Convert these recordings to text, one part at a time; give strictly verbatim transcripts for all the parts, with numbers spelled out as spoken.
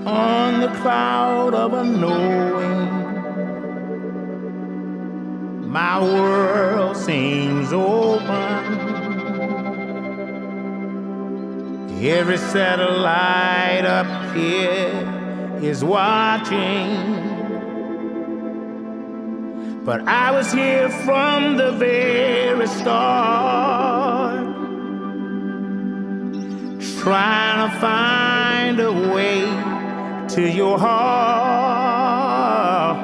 on the cloud of unknowing. My world seems open. Every satellite up here is watching. But I was here from the very start, trying to find a way to your heart.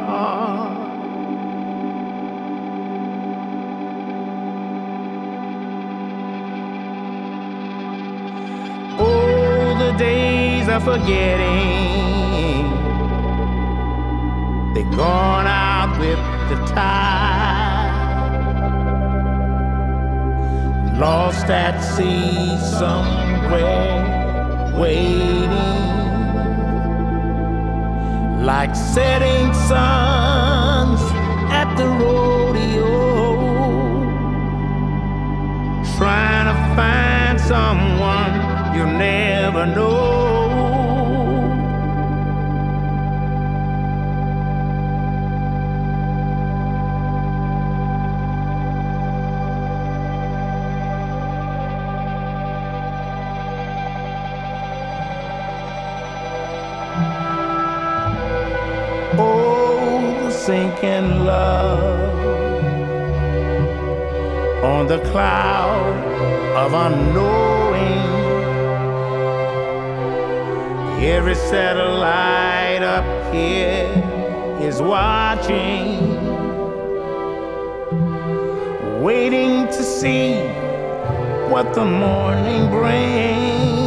Oh, the days are forgetting, they're gone out with the tide. Lost at sea somewhere, waiting like setting suns at the rodeo, trying to find someone you'll never know. Oh, the sinking love on the cloud of unknowing. Every satellite up here is watching, waiting to see what the morning brings.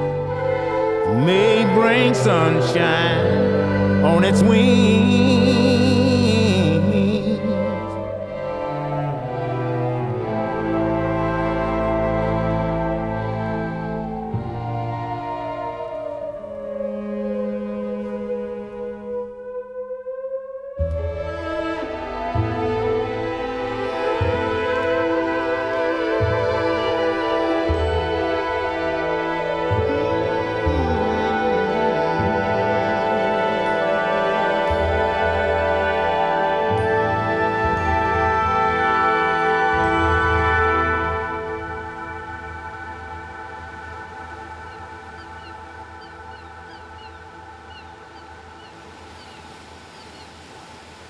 May bring sunshine on its wings.